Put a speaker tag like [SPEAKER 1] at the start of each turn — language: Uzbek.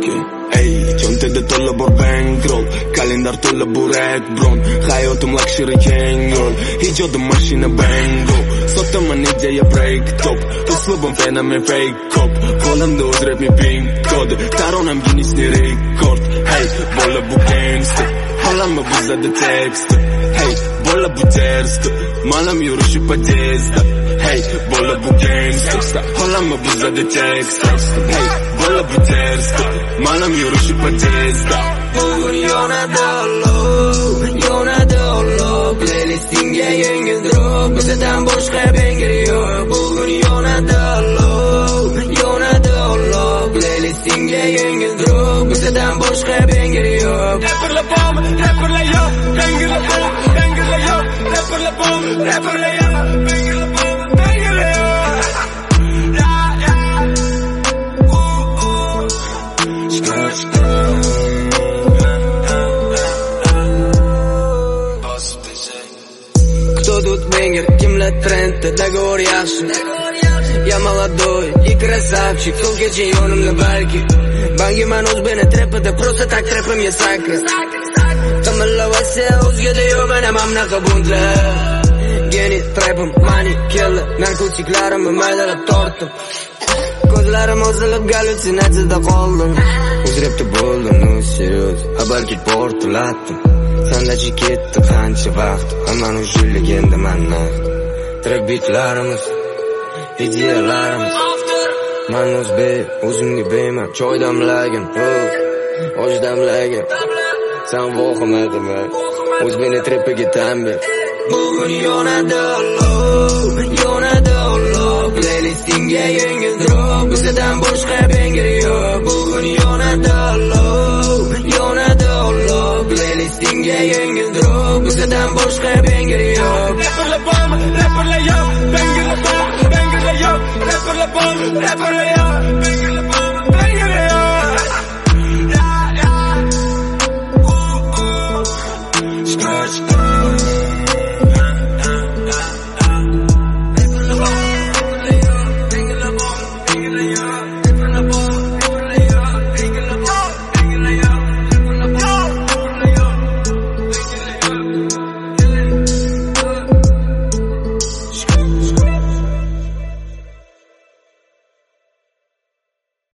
[SPEAKER 1] Ey, cho'ntakda to'la bor bankroll, kalendar to'la burak bron, hayotim luxury keng yo'l, ijodim mashina bango, sotaman ideya break top, uslubim fenomen fake cop, qo'limda o'z rap pink kodi, taronam Guinness'ni rekord. Hey, bola bu gangster, halamma buzadi teksti. Hey, bola bu tersti, malam yurishi podezda. Hey, bola bu gangster, halamma buzadi teksti. Hey, bola bu tersti, malam yurishi podezda.
[SPEAKER 2] Bugun yonadi olov, playlistingga yangi drop, bizdan boshqa banger yo'q. Bugun yonadi olov, playlistingga yangi drop, bizdan boshqa banger yo'q. Rapperlar yo'q, bangerlar yo'q, rapperlar yo'q, bangerlar yo'q. Кто тут бенгер, kimlar trendda, договор yaxshi. Я молодой и красавчик, сол kecha yonimda balki. Bangiman o'zbeni trapida, просто так trapimga sakra. Qimillavasa o'zgada yo'q mana mamnaqa buntlar. Geni trapim, money killer, narkotiklarimni maydalab tortdim. Ko'zlarim osilib gallyutsinatsiyada qoldim. O'zrepti bo'ldim, no seriyoz, balki portlatdim. Sandachi ketdi qancha vaqt, hammani ushilligenda mannaxt. Trap beatlarimiz, ideyalarimiz. Man o'zbek, o'zimga beyman, choy damlagin, osh damlagin. Sen vohima qilma, o'zbekni trapiga tan ber. Bugun yonadi olov, playlistingga yangi drop, bizdan boshqa banger yo'q. Bugun yonadi olov, playlistingga yangi drop, bizdan boshqa banger yo'q. Rapperlar yo'q, bangerlar yo'q, rapperlar yo'q.